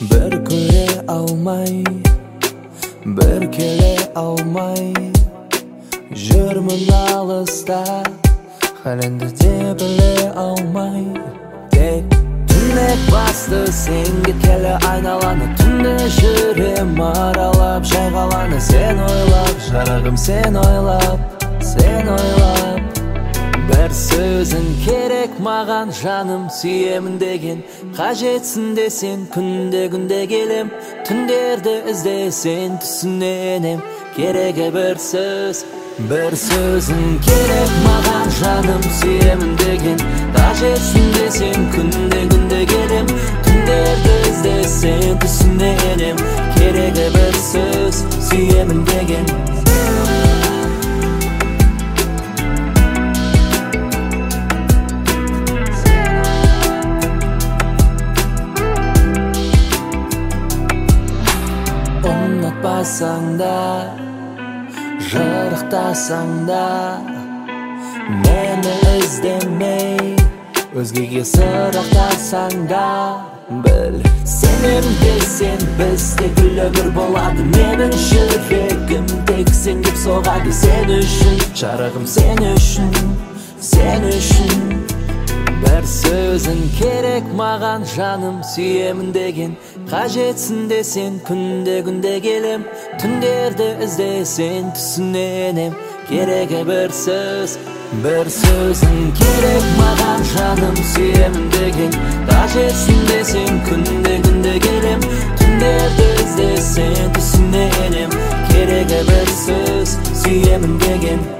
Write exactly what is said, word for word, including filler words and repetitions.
Bir көре алмай, bir келе алмай, жүрмін алыста, халіңді де біле алмай. Тек түнек басты сен кеткелі айналаны, түнді жүрем аралап жайғаланы. Сен ойлап, жарығым сен ойлап, сен ойлап. Бір сөзің керек маған, жаным сүйемін деген. Қажетсін десен күнде күнде келем, түндерді іздесен түсіненем. Керегі бір сөз, бір сөзің керек маған, жаным сүйемін деген. Қажетсін десен күнде күнде келем, түндерді іздесен түсіненем. Керегі бір сөз, сүйемін деген. Ұнатпасаң да, жырықтасаң да, мені іздемей, өзгеге сырақтасаң да, біл, сенем десен бізде гүл өмір болады. Менің жүрегім тек сен деп соғады. Сен үшін, жарығым сен үшін, сен үшін. Бір сөзің керек маған, жаным сүйемін деген. Қажетсін десен күнде күнде келем, түндерді іздесен түсіненем. Керегі бір сөз, бір сөзің керек маған, жаным сүйемін деген. Қажетсін десен күнде күнде келем, түндерді іздесен түсіненем. Керегі бір сөз, сүйемін деген.